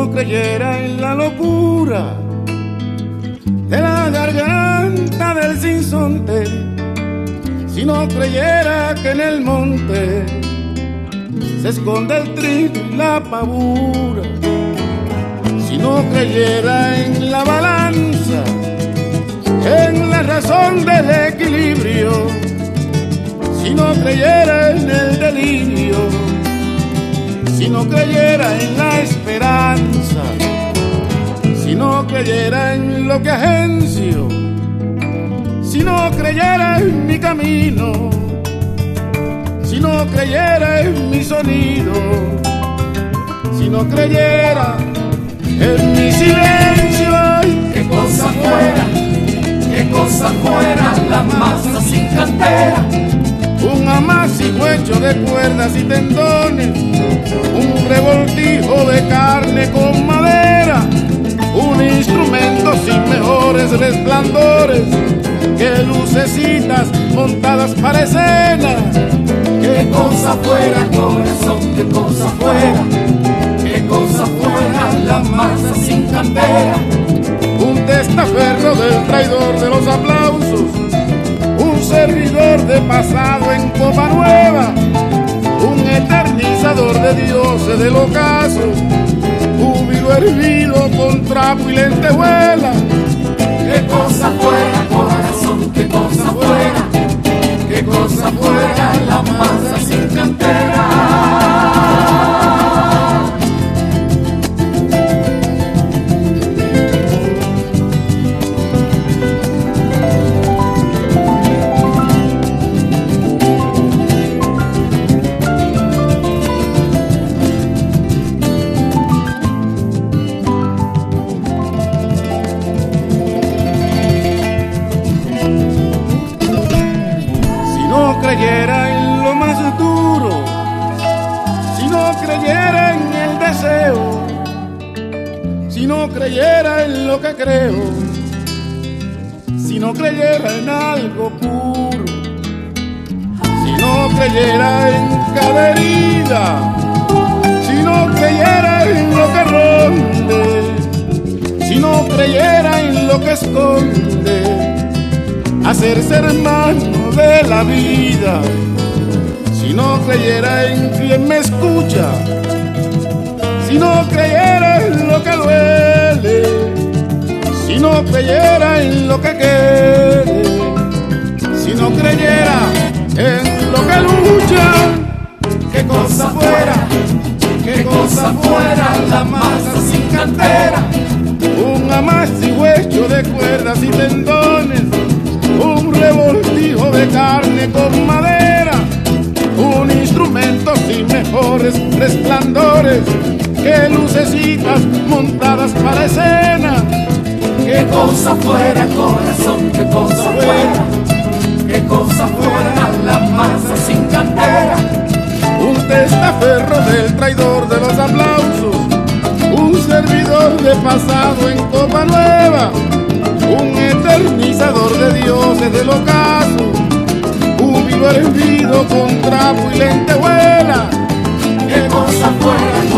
no creyera en la locura de la garganta del sinsonte, si no creyera que en el monte se esconde el trigo y la pavura, si no creyera en la balanza, en la razón del equilibrio, si no creyera en el delirio, si no creyera en la esperanza, si no creyera en lo que agencio, si no creyera en mi camino, si no creyera en mi sonido, si no creyera en mi silencio. Ay, qué cosa fuera la masa sin cantera, Un amasijo hecho de cuerdas y tendones, un revoltijo de carne con madera, un instrumento sin mejores resplandores que lucecitas montadas para escena. qué cosa fuera, corazón, qué cosa fuera la masa sin cantera, Un testaferro del traidor de los aplausos, un servidor de pasado en copa nueva, un eternizador de dioses del ocaso, júbilo hervido con trapo y lentejuela. qué cosa fuera, corazón, qué cosa fuera la masa sin cantera. Creyera en lo más duro, si no creyera en el deseo, si no creyera en lo que creo, si no creyera en algo puro, si no creyera en cada herida, si no creyera en lo que ronde, si no creyera en lo que esconde, hacerse hermano de la vida, si no creyera en quien me escucha, si no creyera en lo que duele, si no creyera en lo que quiere, si no creyera en lo que lucha, qué cosa fuera la masa sin cantera, un amasijo hecho de cuerdas y tendones, un revoltijo de carne con madera, un instrumento sin mejores resplandores que lucecitas montadas para escena. qué cosa fuera, corazón, qué cosa fuera la masa sin cantera, Un testaferro del traidor de los aplausos, un servidor de pasado en copa nueva, un eternizador de dioses del ocaso, júbilo hervido con trapo y lentejuela. qué cosa fuera,